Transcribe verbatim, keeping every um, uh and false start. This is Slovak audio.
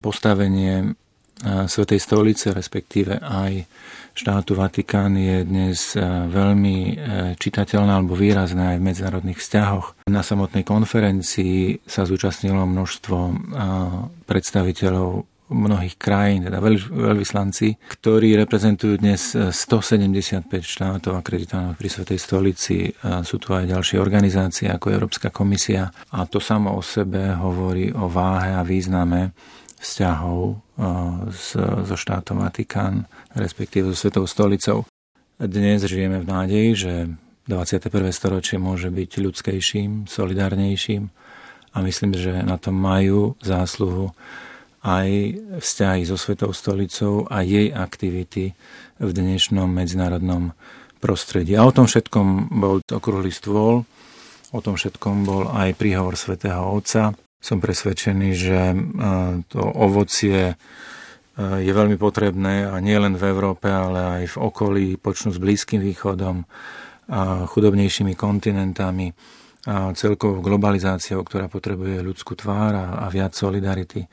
postavenie Svätej stolice, respektíve aj štátu Vatikán je dnes veľmi čitateľné alebo výrazné aj v medzinárodných vzťahoch. Na samotnej konferencii sa zúčastnilo množstvo predstaviteľov mnohých krajín, teda veľvyslanci, ktorí reprezentujú dnes stosedemdesiatpäť štátov akreditovaných pri Svätej stolici. Sú tu aj ďalšie organizácie ako Európska komisia a to samo o sebe hovorí o váhe a význame vzťahov so štátom Vatikán, respektíve so Svätou stolicou. Dnes žijeme v nádeji, že dvadsiate prvé storočie môže byť ľudskejším, solidárnejším a myslím, že na tom majú zásluhu aj vzťahy so Svätou stolicou a jej aktivity v dnešnom medzinárodnom prostredí. A o tom všetkom bol okrúhly stôl, o tom všetkom bol aj príhovor Svätého Otca. Som presvedčený, že to ovocie je veľmi potrebné a nie len v Európe, ale aj v okolí, počnú s Blízkym východom, a chudobnejšími kontinentami a celkovou globalizáciou, ktorá potrebuje ľudskú tvár a, a viac solidarity.